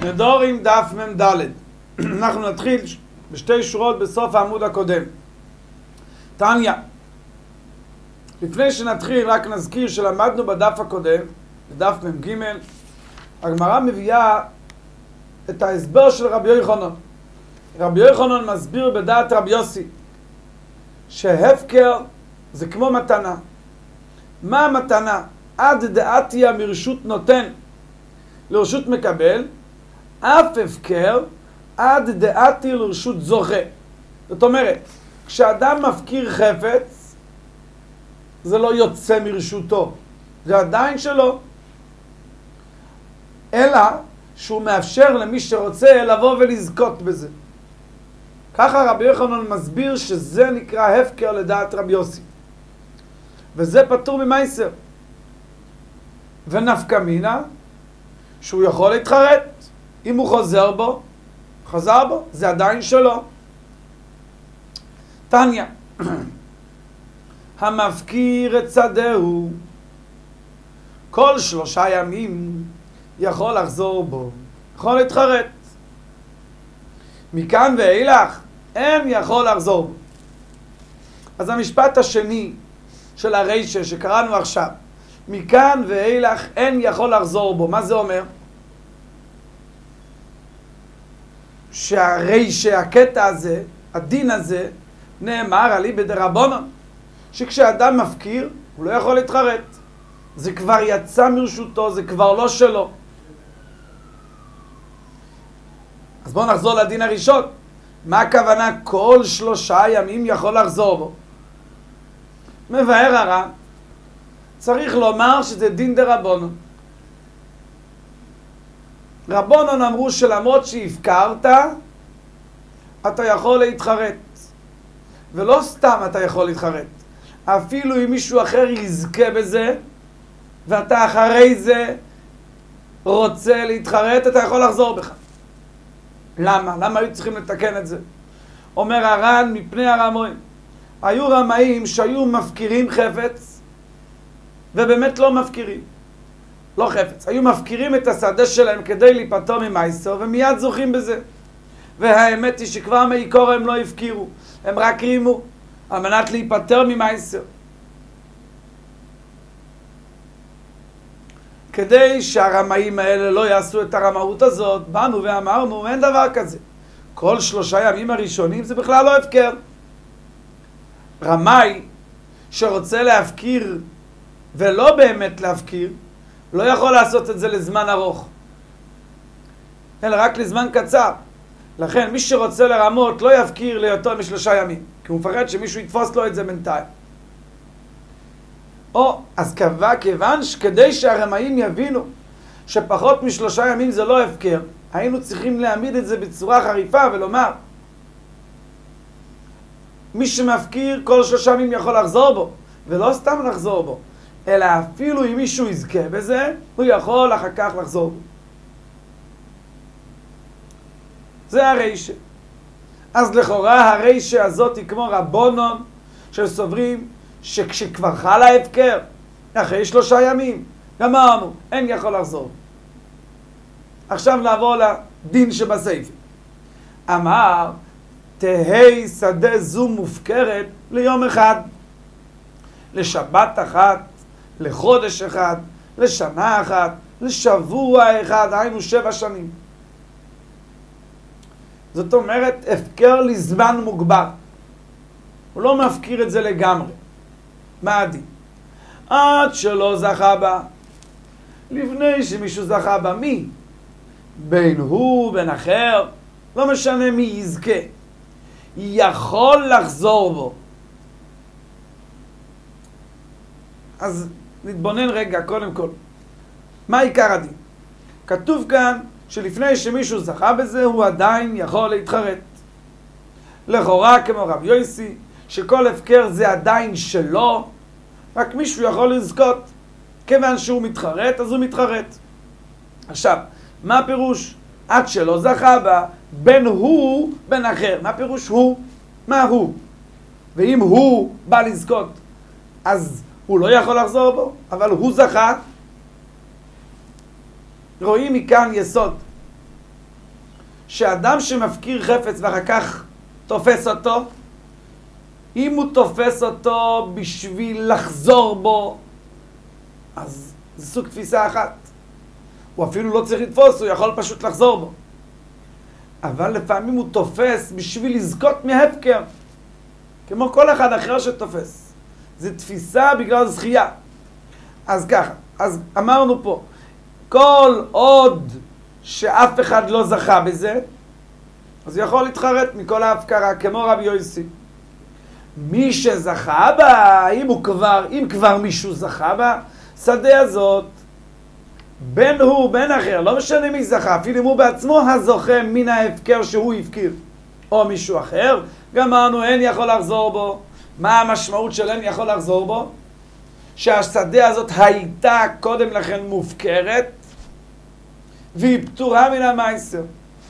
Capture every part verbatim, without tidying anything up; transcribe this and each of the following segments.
נדורים דף מ"ד. אנחנו נתחיל בשתי שורות בסוף העמוד הקודם. תניא. לפני שנתחיל רק נזכיר שלמדנו בדף הקודם, בדף מ"ג, הגמרא מביאה את ההסבר של רבי יוחנן. רבי יוחנן מסביר בדעת רבי יוסי שהפקר זה כמו מתנה. מה המתנה? עד דעתיה מרשות נותן לרשות מקבל, אף הפקר עד דעתי לרשות זוכה. זאת אומרת, כשאדם מפקיר חפץ, זה לא יוצא מרשותו, זה עדיין שלו, אלא שהוא מאפשר למי שרוצה לבוא ולזכות בזה. ככה רבי יוחנן מסביר שזה נקרא הפקר לדעת רבי יוסי, וזה פטור ממייסר. ונפקא מינה שהוא יכול להתחרט, אם הוא חוזר בו, חזר בו, זה עדיין שלו. תניא. המפקיר את שדהו כל שלושה ימים יכול לחזור בו, יכול להתחרט. מכאן ואילך אין יכול לחזור בו. אז המשפט השני של הרישה שקראנו עכשיו, מכאן ואילך אין יכול לחזור בו, מה זה אומר? שהרישה, הקטע הזה, הדין הזה, נאמר עלי בדרבנן, שכשאדם מפקיר הוא לא יכול להתחרט, זה כבר יצא מרשותו, זה כבר לא שלו. אז בואו נחזור לדין הראשון. מה הכוונה כל שלושה ימים יכול לחזור בו? מבאר הר"ן, צריך לומר שזה דין דרבנן. רבנן אמרו שלמרות שהפקרת, אתה יכול להתחרט. ולא סתם אתה יכול להתחרט. אפילו אם מישהו אחר יזכה בזה, ואתה אחרי זה רוצה להתחרט, אתה יכול לחזור בך. למה? למה היו צריכים לתקן את זה? אומר הר"ן מפני הרמאים. היו רמאים שהיו מפקירים חפץ, ובאמת לא מפקירים. לא חפץ. היו מפקירים את השדה שלהם כדי להיפטר ממייסר, ומיד זוכים בזה. והאמת היא שכבר מעיקור הם לא הפקירו. הם רק רימו, על מנת להיפטר ממייסר. כדי שהרמאים האלה לא יעשו את הרמאות הזאת, באנו ואמרנו, אין דבר כזה. כל שלושה ימים הראשונים זה בכלל לא הפקר. רמאי שרוצה להפקיר ולא באמת להפקיר, לא יכול לעשות את זה לזמן ארוך, אלא רק לזמן קצר. לכן מי שרוצה לרמות לא יפקיר ליותר משלושה ימים, כי הוא מפחד שמישהו יתפוס לו את זה בינתיים. או, אז קבע כיוון שכדי שהרמאים יבינו שפחות משלושה ימים זה לא הפקר, היינו צריכים להעמיד את זה בצורה חריפה ולומר, מי שמפקיר כל שלושה ימים יכול לחזור בו, ולא סתם לחזור בו, אלא אפילו אם מישהו יזכה בזה, הוא יכול אחר כך לחזור בו. זה הרישה. אז לכאורה הרישה הזאת היא כמו רבנן שסוברים שכשכבר חל ההפקר, אחרי שלושה ימים, גמרנו, אין יכול לחזור. עכשיו נעבור לדין שבסייפה. אמר, תהי שדה זו מופקרת ליום אחד, לשבת אחת, לחודש אחד, לשנה אחת, לשבוע אחד, היינו שבע שנים. זאת אומרת, הפקר לזמן מוגבר. הוא לא מפקיר את זה לגמרי. מה הדין? עד שלא זכה בה. לפני שמישהו זכה בה, מי? בין הוא, בין אחר, לא משנה מי יזכה. יכול לחזור בו. אז נתבונן רגע, קודם כל. מה עיקר הדין? כתוב כאן שלפני שמישהו זכה בזה, הוא עדיין יכול להתחרט. לכאורה כמו רב יוסי, שכל הפקר זה עדיין שלו, רק מישהו יכול לזכות. כיוון שהוא מתחרט, אז הוא מתחרט. עכשיו, מה הפירוש? עד שלא זכה בה, בין הוא, בין אחר. מה הפירוש הוא? מה הוא? ואם הוא בא לזכות, אז הוא לא יכול לחזור בו, אבל הוא זכה. רואים מכאן יסוד. שאדם שמפקיר חפץ ואחר כך תופס אותו, אם הוא תופס אותו בשביל לחזור בו, אז זה סוג תפיסה אחת. הוא אפילו לא צריך לתפוס, הוא יכול פשוט לחזור בו. אבל לפעמים הוא תופס בשביל לזכות מהפקר, כמו כל אחד אחר שתופס. זה תפיסה בגלל זכייה. אז ככה, אז אמרנו פה, כל עוד שאף אחד לא זכה בזה, אז הוא יכול להתחרט מכל ההפקרה, כמו רבי יוסי. מי שזכה בה, אם הוא כבר, אם כבר מישהו זכה בה, שדה הזאת, בין הוא, בין אחר, לא משנה מי זכה, אפילו אם הוא בעצמו הזוכה מן ההפקר שהוא הפקיר, או מישהו אחר, גם אמרנו, אין יכול לחזור בו. מה המשמעות של אין יכול לחזור בו? שהשדה הזאת הייתה קודם לכן מופקרת, והיא פטורה מן המייסר.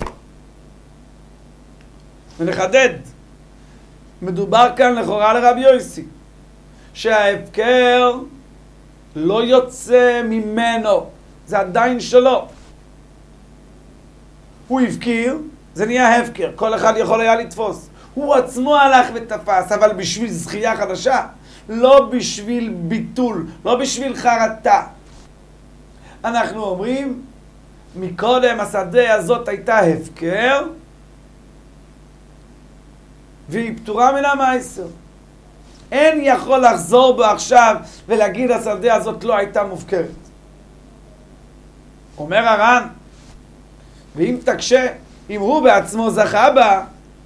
ונחדד, מדובר כאן לכאורה לרבי יוסי, שההפקר לא יוצא ממנו, זה עדיין שלו. הוא הפקיר, זה נהיה הפקר, כל אחד יכול היה לתפוס. הוא עצמו הלך ותפס, אבל בשביל זכייה חדשה, לא בשביל ביטול, לא בשביל חרטה. אנחנו אומרים, מקודם השדה הזאת הייתה הפקר, והיא פטורה מן המייסר. אין יכול לחזור בו עכשיו ולהגיד השדה הזאת לא הייתה מופקרת. אומר הר"ן, ואם תקשה, אם הוא בעצמו זכה בה,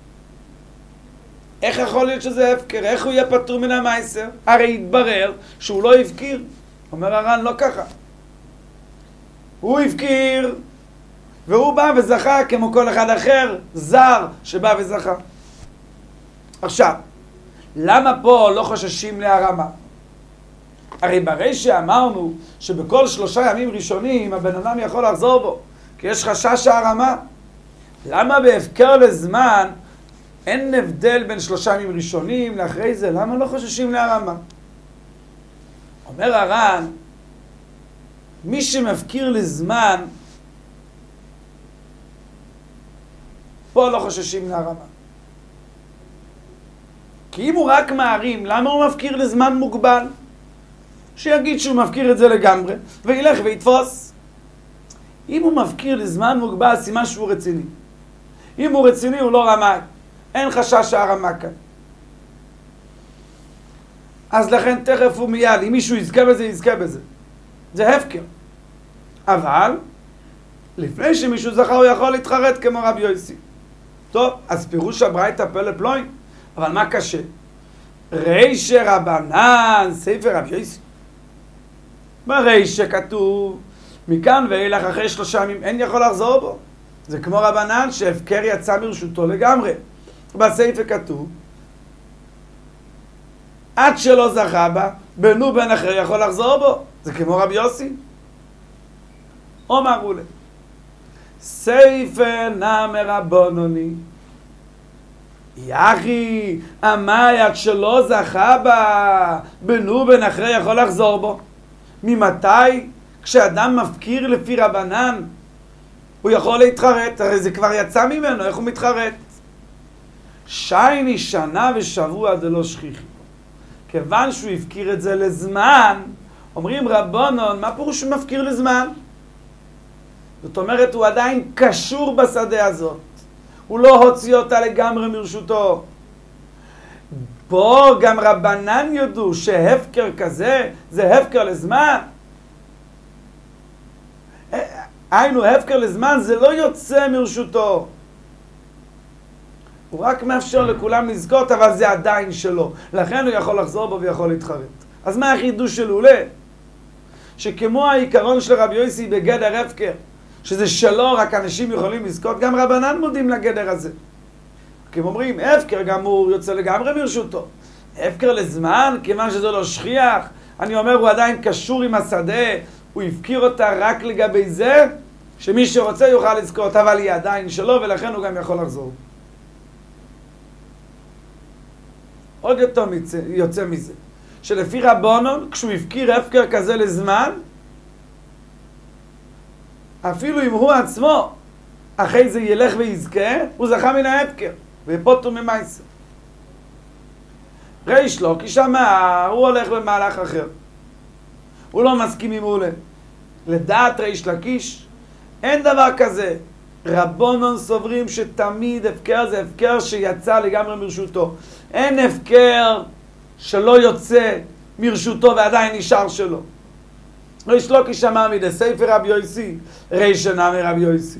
איך יכול להיות שזה הפקר? איך הוא יהיה פטור מן המייסר? הרי התברר שהוא לא הפקיר. אומר הר"ן, לא ככה. הוא הפקיר, והוא בא וזכה כמו כל אחד אחר, זר שבא וזכה. עכשיו, למה פה לא חוששים להרמה? הרי ברי שאמרנו שבכל שלושה ימים ראשונים הבן אדם יכול לחזור בו, כי יש חשש ההרמה. למה בהפקר לזמן אין הבדל בין שלושה ימים ראשונים לאחרי זה? למה לא חוששים להרמה? אומר הר"ן, מי שמפקיר לזמן, פה לא חוששים להרמה. כי אם הוא רק מערים, למה הוא מפקיר לזמן מוגבל? שיגיד שהוא מפקיר את זה לגמרי, וילך ויתפוס. אם הוא מפקיר לזמן מוגבל, סימן שהוא רציני. אם הוא רציני, הוא לא רמאי. אין חשש הרמה כאן. אז לכן תכף הוא מיד, אם מישהו יזכה בזה, יזכה בזה. זה הפקר. אבל, לפני שמישהו זכה, הוא יכול להתחרט כמו רבי יוסי. טוב, אז פירוש הברייתא פלא פלוי. אבל מה קשה? רישא רבנן, ספר רבי יוסי. ברישא כתוב, מכאן ואילך אחרי שלושה ימים אין יכול לחזור בו. זה כמו רבנן שהפקר יצא מרשותו לגמרי. בספר כתוב, עד שלא זכה בה, בנו בן אחר יכול לחזור בו. זה כמו רבי יוסי. אומר אולי, ספר נאמר רבנני, יחי, אמי עד שלא זכה בה, בנו בן אחר יכול לחזור בו. ממתי? כשאדם מפקיר לפי רבנן, הוא יכול להתחרט, הרי זה כבר יצא ממנו, איך הוא מתחרט? שייני שנה ושבוע זה לא שכיחי. כיוון שהוא הפקיר את זה לזמן, אומרים רבונון, מה פירוש שהוא מפקיר לזמן? זאת אומרת, הוא עדיין קשור בשדה הזאת. הוא לא הוציא אותה לגמרי מרשותו. פה גם רבנן יודו שהפקר כזה, זה הפקר לזמן. היינו, הפקר לזמן זה לא יוצא מרשותו. הוא רק מאפשר לכולם לזכות, אבל זה עדיין שלו. לכן הוא יכול לחזור בו ויכול להתחרט. אז מה החידוש של אולי? שכמו העיקרון של רבי יוסי בגדר הפקר, שזה שלו, רק אנשים יכולים לזכות, גם רבנן מודים לגדר הזה. כי הם אומרים, הפקר גם הוא יוצא לגמרי מרשותו. הפקר לזמן, כיוון שזה לא שכיח, אני אומר, הוא עדיין קשור עם השדה, הוא הפקיר אותה רק לגבי זה, שמי שרוצה יוכל לזכות, אבל היא עדיין שלו, ולכן הוא גם יכול לחזור. עוד יותר יוצא מזה, שלפי רבונון, כשהוא הפקיר הפקר כזה לזמן, אפילו אם הוא עצמו אחרי זה ילך ויזכה, הוא זכה מן ההפקר, ופוטר ממייסר. ריש לוקיש אמר, הוא הולך במהלך אחר. הוא לא מסכים עם אולה. לדעת ריש לקיש, אין דבר כזה. רבונון סוברים שתמיד הפקר זה הפקר שיצא לגמרי מרשותו. אין הפקר שלא יוצא מרשותו ועדיין נשאר שלו. ריש לוקיש אמר מדי ספר רבי יוסי, ריש נמי רבי יוסי.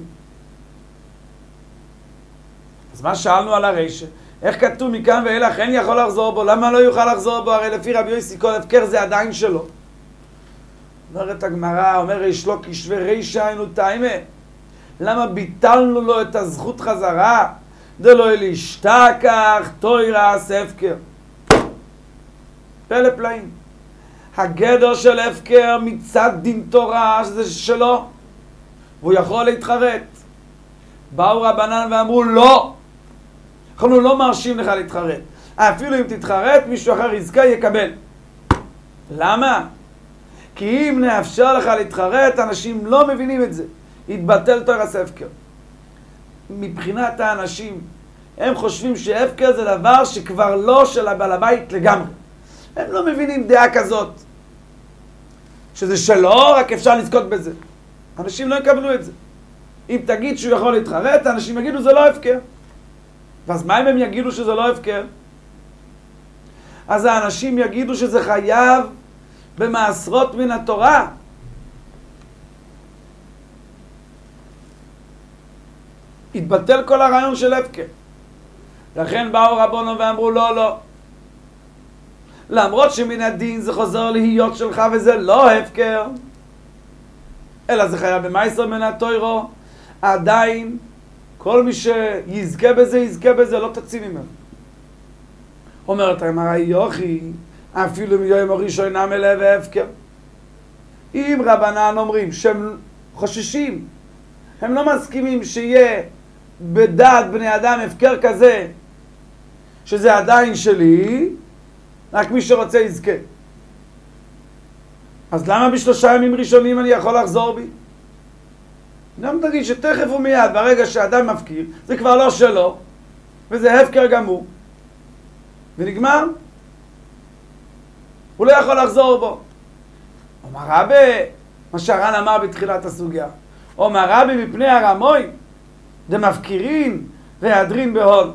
אז מה שאלנו על הריש? איך כתוב מכאן ואילך אין יכול לחזור בו? למה לא יוכל לחזור בו? הרי לפי רבי יוסי כל הפקר זה עדיין שלו. אומרת הגמרא, אומר ריש לוקיש וריש היינו טיימה. למה ביטלנו לו את הזכות חזרה? דלא להשתכח תוירס הפקר. פלא פלאים. הגדר של הפקר מצד דין תורה שזה שלו, והוא יכול להתחרט. באו רבנן ואמרו לא, אנחנו לא מרשים לך להתחרט. אפילו אם תתחרט מישהו אחר יזכה יקבל. למה? כי אם נאפשר לך להתחרט אנשים לא מבינים את זה. יתבטל תוירס הפקר. מבחינת האנשים הם חושבים שהפקר זה דבר שכבר לא של הבעל הבית לגמרי. הם לא מבינים דעה כזאת שזה שלו, רק אפשר לזכות בזה. אנשים לא יקבלו את זה. אם תגיד שהוא יכול להתחרט, אנשים יגידו זה לא הפקר. ואז מה אם הם יגידו שזה לא הפקר? אז האנשים יגידו שזה חייב במעשרות מן התורה. התבטל כל הרעיון של הפקר. לכן באו רבונו ואמרו לא, לא. למרות שמן הדין זה חוזר להיות שלך וזה לא הפקר, אלא זה חייב במייסר מן התוירו, עדיין כל מי שיזכה בזה, יזכה בזה, לא תציב ממנו. אומרת הגמרא יוכי, אפילו מיום הראשון נמלה והפקר. אם רבנן אומרים שהם חוששים, הם לא מסכימים שיהיה בדעת בני אדם הפקר כזה, שזה עדיין שלי, רק מי שרוצה יזכה. אז למה בשלושה ימים ראשונים אני יכול לחזור בי? גם תגיד שתכף ומיד, ברגע שאדם מפקיר, זה כבר לא שלו, וזה הפקר גמור. ונגמר. הוא לא יכול לחזור בו. אומר רבי, מה שהר"ן אמר בתחילת הסוגיה, אומר רבי מפני הרמוי, דמפקירין והיעדרין בהון.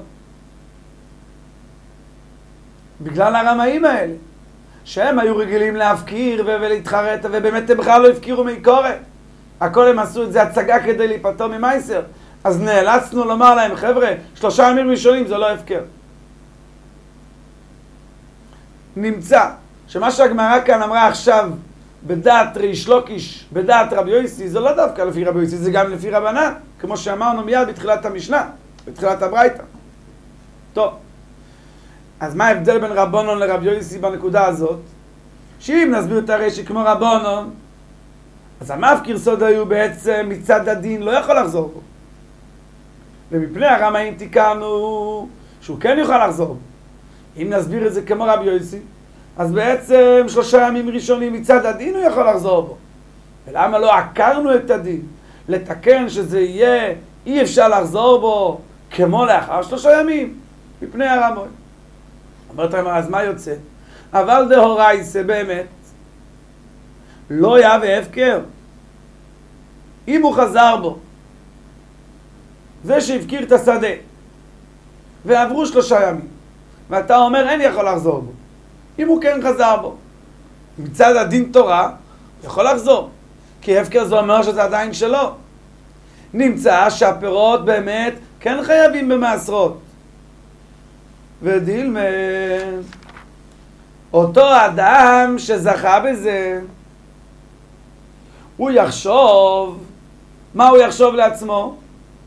בגלל הרמאים האלה, שהם היו רגילים להפקיר ולהתחרט, ובאמת הם בכלל לא הפקירו מקורא. הכל הם עשו את זה הצגה כדי להיפטר ממייסר. אז נאלצנו לומר להם, חבר'ה, שלושה ימים ראשונים זה לא הפקר. נמצא שמה שהגמרא כאן אמרה עכשיו בדעת ריש לוקיש, בדעת רבי יוסי, זה לא דווקא לפי רבי יוסי, זה גם לפי רבנן, כמו שאמרנו מיד בתחילת המשנה, בתחילת הברייתא. טוב, אז מה ההבדל בין רבונון לרבי יוסי בנקודה הזאת? שאם נסביר את הרש"י כמו רבונון, אז המפקיר סוד היו בעצם מצד הדין לא יכול לחזור בו. ומפני הרמאים תיקנו שהוא כן יוכל לחזור בו. אם נסביר את זה כמו רבי יוסי, אז בעצם שלושה ימים ראשונים מצד הדין הוא יכול לחזור בו. ולמה לא עקרנו את הדין? לתקן שזה יהיה, אי אפשר לחזור בו כמו לאחר שלושה ימים, מפני הרמאים. אומרת להם, אז מה יוצא? אבל דהורייסה באמת, לא היה והפקר. אם הוא חזר בו, זה שהפקיר את השדה, ועברו שלושה ימים, ואתה אומר אין יכול לחזור בו. אם הוא כן חזר בו, מצד הדין תורה, הוא יכול לחזור. כי הפקר זה אומר שזה עדיין שלו. נמצא שהפירות באמת כן חייבים במעשרות. ודילמה, אותו אדם שזכה בזה, הוא יחשוב, מה הוא יחשוב לעצמו?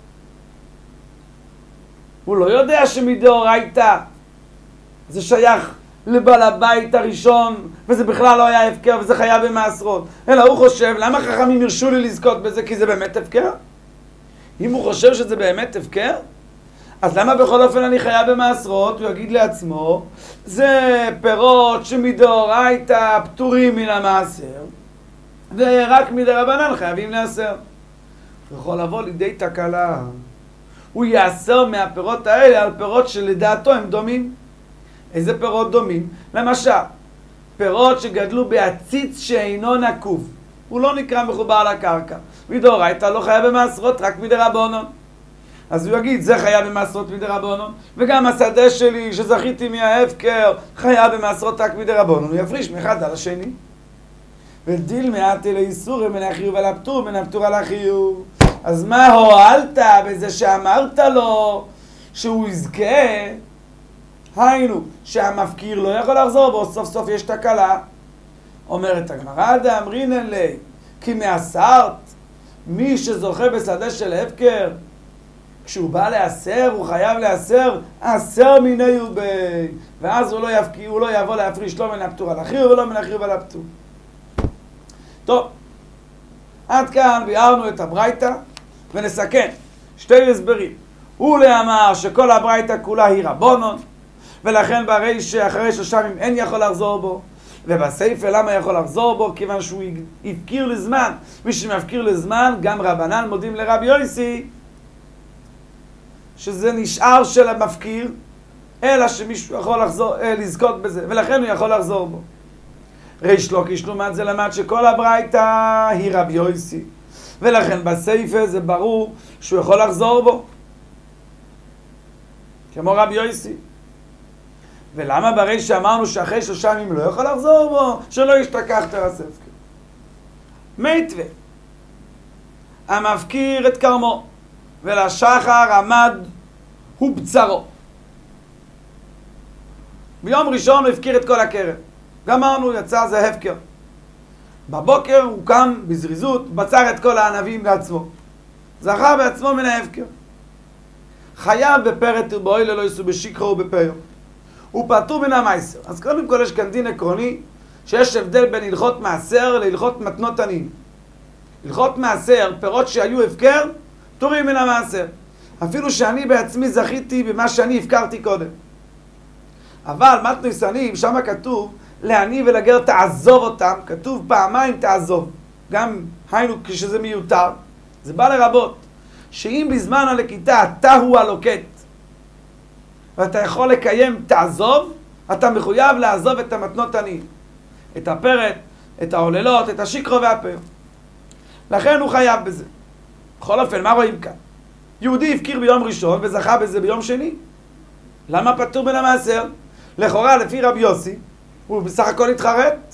הוא לא יודע שמדאורייתא זה שייך לבעל הבית הראשון, וזה בכלל לא היה הפקר, וזה חייב במעשרות. אלא הוא חושב, למה חכמים ירשו לי לזכות בזה? כי זה באמת הפקר? אם הוא חושב שזה באמת הפקר, אז למה בכל אופן אני חייב במעשרות? הוא יגיד לעצמו, זה פירות שמדאורייתא פטורים מן המעשר, ורק מדרבנן חייבים לעשר. יכול לבוא לידי תקלה. הוא יאסר מהפירות האלה על פירות שלדעתו הם דומים. איזה פירות דומים? למשל, פירות שגדלו בעציץ שאינו נקוב. הוא לא נקרא מחובר לקרקע. מדאורייתא לא חייב במעשרות, רק מדרבנן. אז הוא יגיד, זה חייב במעשרות מדרבנן, וגם השדה שלי שזכיתי מההפקר חייב במעשרות רק מדרבנן. הוא יפריש מאחד על השני. ודיל מעטי לאיסור מן החיוב על הפטור, מן הפטור על החיוב. אז מה הועלת בזה שאמרת לו שהוא יזכה? היינו, שהמפקיר לא יכול לחזור בו, סוף סוף יש תקלה. אומרת הגמרא, דאמרינן לי, כי מאסרת, מי שזוכה בשדה של הפקר, כשהוא בא לאסר, הוא חייב לאסר, אסר מיני ובי, ואז הוא לא, יפקיר, הוא לא יבוא להפריש לא מן הפטור על החיוב ולא מן החיוב על הפטור. טוב, עד כאן ביארנו את הברייתא, ונסכם שתי הסברים. הוא לאמר שכל הברייתא כולה היא רבונון, ולכן ברי שאחרי שלושה ימים אין יכול לחזור בו, ובסייפה למה יכול לחזור בו? כיוון שהוא הפקיר לזמן, מי שמפקיר לזמן, גם רבנן מודים לרבי יוסי שזה נשאר של המפקיר, אלא שמישהו יכול לחזור, לזכות בזה, ולכן הוא יכול לחזור בו. ריש לוקיש לעומת זה למד שכל הברייתא היא רבי יוסי, ולכן בסייפה זה ברור שהוא יכול לחזור בו כמו רבי יוסי. ולמה ברי שאמרנו שאחרי שלושה ימים לא יכול לחזור בו? שלא ישתכח תרס הפקר. מיתווה, המפקיר את כרמו ולשחר עמד הוא בצרו. ביום ראשון הוא הפקיר את כל הקרן, גמרנו, יצא זה הפקר. בבוקר הוא קם בזריזות, בצר את כל הענבים לעצמו, זכה בעצמו מן ההפקר. חייב בפרט ובאוילה לא יישאו בשיקרו ובפיו, הוא פטור מן המייסר. אז קודם כל יש כאן דין עקרוני שיש הבדל בין הלכות מעשר להלכות מתנות עניים. הלכות מעשר, פירות שהיו הפקר, פטורים מן המעשר, אפילו שאני בעצמי זכיתי במה שאני הפקרתי קודם. אבל מתנות עניים, שם כתוב לעני ולגר תעזוב אותם, כתוב פעמיים תעזוב, גם היינו כשזה מיותר. זה בא לרבות שאם בזמן הלקיטה אתה הוא הלוקט ואתה יכול לקיים תעזוב, אתה מחויב לעזוב את המתנות עניים, את הפרט, את העוללות, את השיקרו והפר. לכן הוא חייב בזה. בכל אופן, מה רואים כאן? יהודי הפקיר ביום ראשון וזכה בזה ביום שני. למה פטור מן המעשר? לכאורה לפי רבי יוסי הוא בסך הכל התחרט.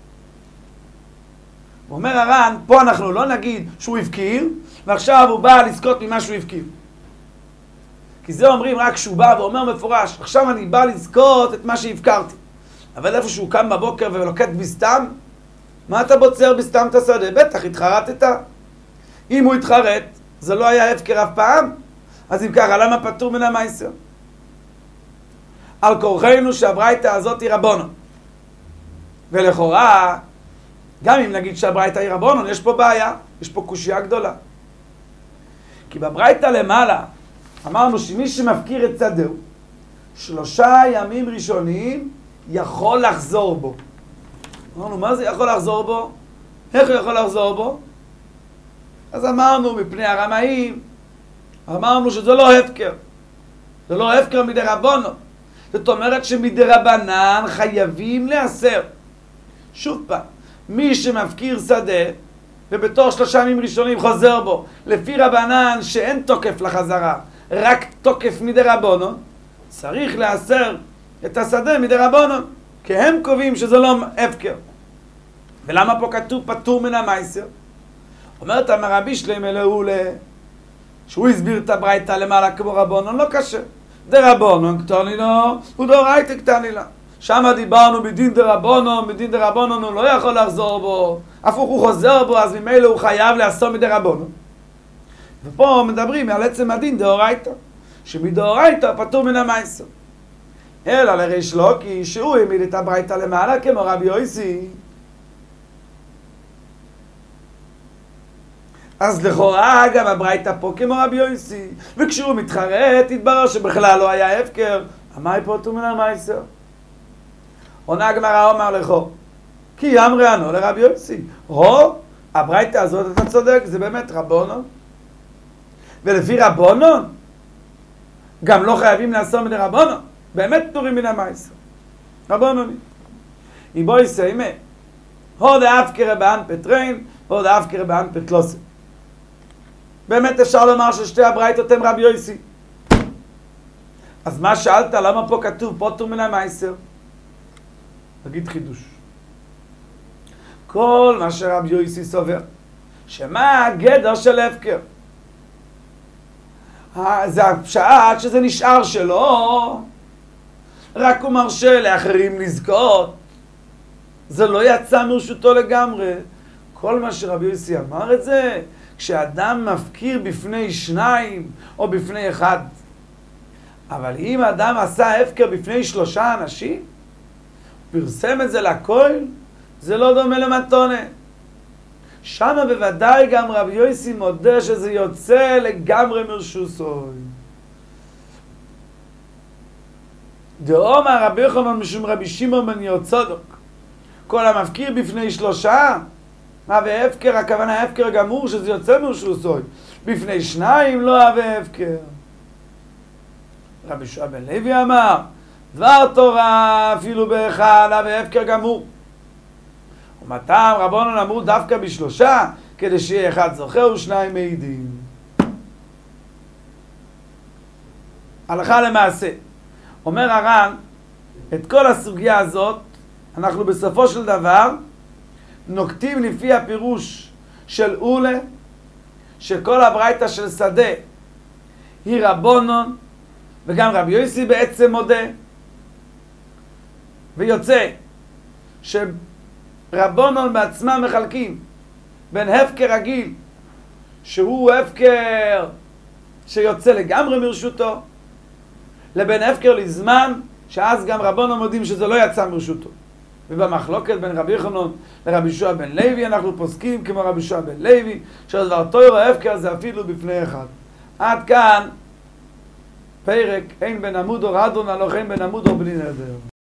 הוא אומר הר"ן, פה אנחנו לא נגיד שהוא הפקיר ועכשיו הוא בא לזכות ממה שהוא הפקיר, כי זה אומרים רק שהוא בא ואומר מפורש, עכשיו אני בא לזכות את מה שהפקרתי. אבל איפה שהוא קם בבוקר ולוקט בסתם, מה אתה בוצר בסתם את השדה? בטח התחרטת. אם הוא התחרט, זה לא היה הפקר אף פעם, אז אם ככה, למה פטור מן המייסר? על כורחנו שהברייתא הזאת היא רבונון. ולכאורה, גם אם נגיד שהברייתא היא רבונון, יש פה בעיה, יש פה קושיה גדולה. כי בברייתא למעלה, אמרנו שמי שמפקיר את שדהו, שלושה ימים ראשונים יכול לחזור בו. אמרנו, מה זה יכול לחזור בו? איך הוא יכול לחזור בו? אז אמרנו, מפני הרמאים, אמרנו שזה לא הפקר. זה לא הפקר מדרבנן. זאת אומרת שמדרבנן חייבים לאסר. שוב פעם, מי שמפקיר שדה, ובתור שלושה ימים ראשונים חוזר בו, לפי רבנן שאין תוקף לחזרה, רק תוקף מדרבנן, צריך לאסר את השדה מדרבנן, כי הם קובעים שזה לא הפקר. ולמה פה כתוב פטור מן המייסר? אומרת רבי שלמה לאולה, שהוא הסביר את הברייתא למעלה כמו רבנן, לא קשה. דרבנן קטני לו, ודאורייתא קטני לה. שם דיברנו בדין דרבנן, בדין דרבנן הוא לא יכול לחזור בו, הפוך הוא חוזר בו, אז ממילא הוא חייב לעשות מדרבנן. ופה מדברים על עצם הדין דאורייתא, שמדאורייתא פטור מן המייסר. אלא לריש לוקיש שהוא העמיד את הברייתא למעלה כמו רבי יוסי. אז לכאורה גם הברייתא פה כמו רבי יוסי, וכשהוא מתחרט התברר שבכלל לא היה הפקר, המאי פטור מן המייסר. עונה הגמרא אומר לכו, כי אמרי ענו לרבי יוסי, הו, הברייתא הזאת אתה צודק, זה באמת רבונן, ולפי רבונון, גם לא חייבים לעשות מדי רבונון, באמת פטורים מן המייסר. רבונון. אם בואי סיימה, הוד האפקרה באן פטרין, הוד האפקרה באן פטלוסי. באמת אפשר לומר ששתי הברייתות הם רבי יוסי. אז מה שאלת? למה פה כתוב פטור מן המייסר? תגיד חידוש. כל מה שרבי יוסי סובר, שמה הגדר של הפקר? זה הפשעת שזה נשאר שלו, רק הוא מרשה לאחרים לזכות. זה לא יצא מרשותו לגמרי. כל מה שרבי יוסי אמר את זה, כשאדם מפקיר בפני שניים או בפני אחד. אבל אם אדם עשה הפקר בפני שלושה אנשים, פרסם את זה לכל, זה לא דומה למתונה. שם בוודאי גם רבי יוסי מודה שזה יוצא לגמרי מרשוסוי. דאמר רבי יוחנן משום רבי שמעון בן יהוצדוק, כל המפקיר בפני שלושה, מה והפקר, הכוונה הפקר גמור שזה יוצא מרשוסוי. בפני שניים לא הווה הפקר. רבי יהושע בן לוי אמר, דבר תורה אפילו באחד הווה הפקר גמור. ומתם רבונן אמרו דווקא בשלושה, כדי שיהיה אחד זוכה ושניים מעידים. הלכה למעשה. אומר הר"ן, את כל הסוגיה הזאת, אנחנו בסופו של דבר נוקטים לפי הפירוש של אולה, שכל הברייתא של שדה היא רבונון, וגם רבי יוסי בעצם מודה, ויוצא שרבונון בעצמם מחלקים בין הפקר רגיל, שהוא הפקר שיוצא לגמרי מרשותו, לבין הפקר לזמן, שאז גם רבונון מודים שזה לא יצא מרשותו. ובמחלוקת בין רבי יוחנן לרבי יהושע בן לוי אנחנו פוסקים כמו רבי יהושע בן לוי, שדבר תורה ההפקר זה אפילו בפני אחד. עד כאן פרק אין בן עמודו רדון הלוך אין בן עמודו בלי נדר.